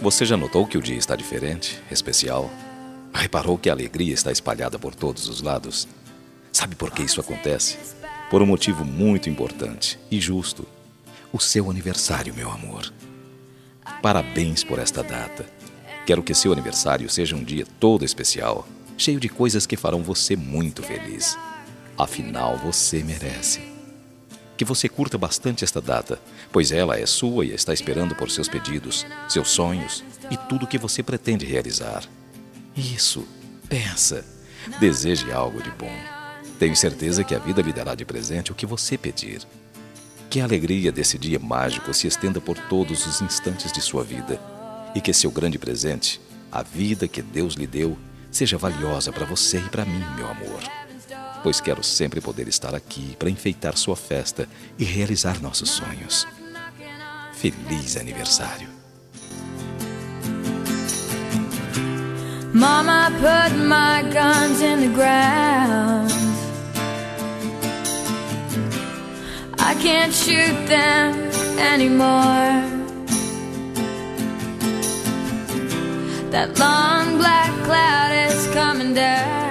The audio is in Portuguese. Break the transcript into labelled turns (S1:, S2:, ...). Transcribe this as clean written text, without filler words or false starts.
S1: Você já notou que o dia está diferente, especial? Reparou que a alegria está espalhada por todos os lados? Sabe por que isso acontece? Por um motivo muito importante e justo. O seu aniversário, meu amor. Parabéns por esta data. Quero que seu aniversário seja um dia todo especial, cheio de coisas que farão você muito feliz. Afinal, você merece. Que você curta bastante esta data, pois ela é sua e está esperando por seus pedidos, seus sonhos e tudo que você pretende realizar. Isso, peça, deseje algo de bom. Tenho certeza que a vida lhe dará de presente o que você pedir. Que a alegria desse dia mágico se estenda por todos os instantes de sua vida e que seu grande presente, a vida que Deus lhe deu, seja valiosa para você e para mim, meu amor. Pois quero sempre poder estar aqui para enfeitar sua festa e realizar nossos sonhos. Feliz aniversário!
S2: Mama, put my guns in the ground. I can't shoot them anymore. That long black cloud is coming down.